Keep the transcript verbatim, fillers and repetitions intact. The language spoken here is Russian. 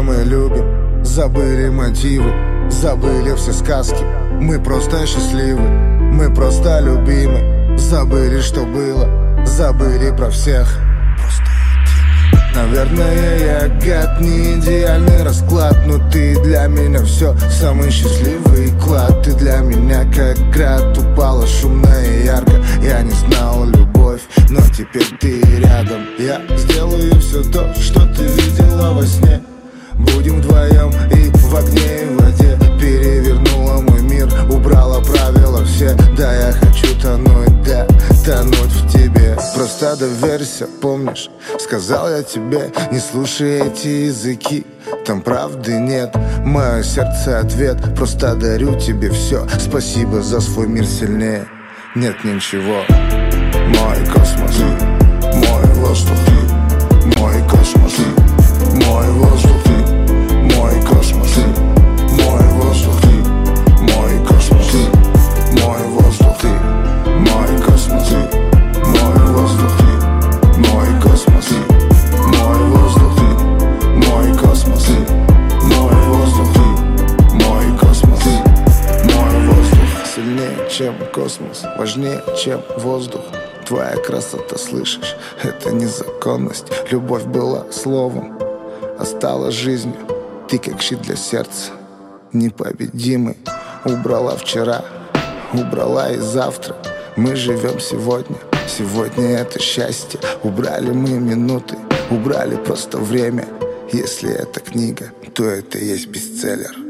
мы любим. Забыли мотивы, забыли все сказки. Мы просто счастливы, мы просто любимы. Забыли, что было, забыли про всех. Наверное, я гад, не идеальный расклад, но ты для меня все, самый счастливый клад. Ты для меня как град, упала шумно и ярко. Я не знал любовь, но теперь ты рядом. Я сделаю все то, что ты видела во сне. Будем вдвоем и в огне, и в воде. Перевернула мой мир, убрала правила все. Да, я хочу тонуть, да, тонуть в тебе. Просто доверься, помнишь, сказал я тебе, не слушай эти языки, там правды нет. Мое сердце ответ, просто дарю тебе все. Спасибо за свой мир, сильнее нет ничего. Мой космос, мой воздух, мой космос, мой воздух, мой космос, мой воздух, мой космос, мой воздух, мой космос, мой воздух, мой космос, мой воздух, мой космос, мой воздух, мой космос, мой воздух. Сильнее, чем космос, важнее, чем воздух. Твоя красота, слышишь, это не законность. Любовь была словом, а стала жизнью. Ты как щит для сердца, непобедимый. Убрала вчера, убрала и завтра. Мы живем сегодня, сегодня это счастье. Убрали мы минуты, убрали просто время. Если это книга, то это и есть бестселлер.